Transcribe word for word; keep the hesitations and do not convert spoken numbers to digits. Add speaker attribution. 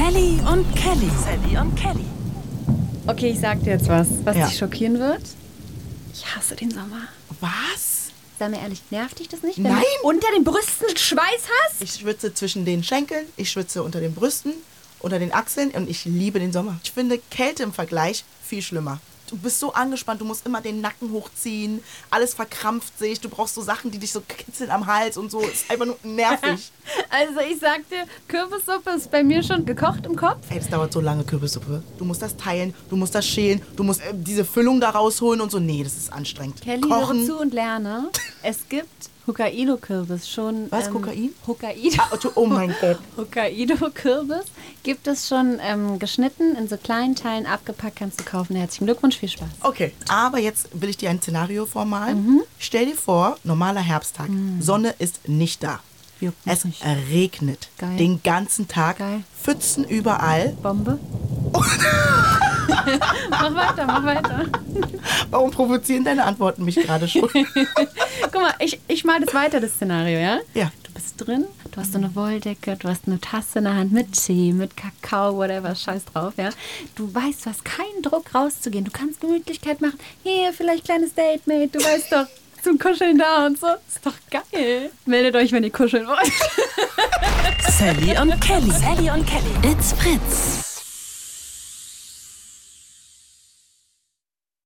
Speaker 1: Sally und Kelly. Sally und Kelly.
Speaker 2: Okay, ich sag dir jetzt was, was
Speaker 3: Ja.
Speaker 2: dich schockieren wird. Ich hasse den Sommer.
Speaker 3: Was?
Speaker 2: Sei mir ehrlich, nervt dich das nicht, wenn
Speaker 3: Nein.
Speaker 2: du unter den Brüsten Schweiß hast?
Speaker 3: Ich schwitze zwischen den Schenkeln, ich schwitze unter den Brüsten, unter den Achseln und ich liebe den Sommer. Ich finde Kälte im Vergleich viel schlimmer. Du bist so angespannt, du musst immer den Nacken hochziehen, alles verkrampft sich, du brauchst so Sachen, die dich so kitzeln am Hals und so. Ist einfach nur nervig.
Speaker 2: Also ich sag dir, Kürbissuppe ist bei mir schon gekocht im Kopf.
Speaker 3: Ey, das dauert so lange, Kürbissuppe. Du musst das teilen, du musst das schälen, du musst äh, diese Füllung da rausholen und so. Nee, das ist anstrengend.
Speaker 2: Kelly, höre zu und lerne. Es gibt Hokkaido-Kürbis schon.
Speaker 3: Was,
Speaker 2: ähm,
Speaker 3: Kokain?
Speaker 2: Hokkaido.
Speaker 3: Ah, oh mein Gott.
Speaker 2: Hokkaido-Kürbis gibt es schon ähm, geschnitten, in so kleinen Teilen abgepackt, kannst du kaufen. Herzlichen Glückwunsch, viel Spaß.
Speaker 3: Okay, aber jetzt will ich dir ein Szenario vormalen. Stell dir vor, normaler Herbsttag, Sonne ist nicht da.
Speaker 2: Juckt mich
Speaker 3: Es
Speaker 2: nicht.
Speaker 3: regnet
Speaker 2: Geil.
Speaker 3: den ganzen Tag,
Speaker 2: Geil.
Speaker 3: Pfützen überall.
Speaker 2: Bombe. Mach weiter, mach weiter.
Speaker 3: Warum provozieren deine Antworten mich gerade schon?
Speaker 2: Guck mal, ich, ich mal das weiter, das Szenario, ja?
Speaker 3: Ja.
Speaker 2: Du bist drin, du hast so eine Wolldecke, du hast eine Tasse in der Hand mit Tee, mit Kakao, whatever, scheiß drauf, ja? Du weißt, du hast keinen Druck rauszugehen, du kannst Gemütlichkeit machen. Hier, vielleicht kleines Date, Mate, du weißt doch, zum Kuscheln da und so. Ist doch geil. Meldet euch, wenn ihr kuscheln wollt.
Speaker 1: Sally und Kelly. Sally und Kelly. It's Fritz.